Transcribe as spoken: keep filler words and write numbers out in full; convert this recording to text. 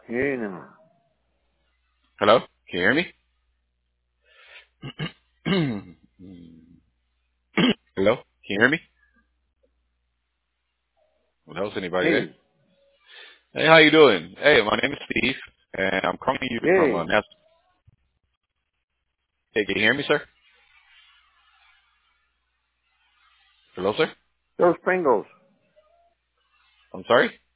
Cinema. Hello? Can you hear me? Hello? Can you hear me? What else? Anybody there? Hey, Hey, how you doing? Hey, my name is Steve, and I'm calling you from uh, hey, Nas- Hey, can you hear me, sir? Hello, sir? those Pringles. I'm sorry?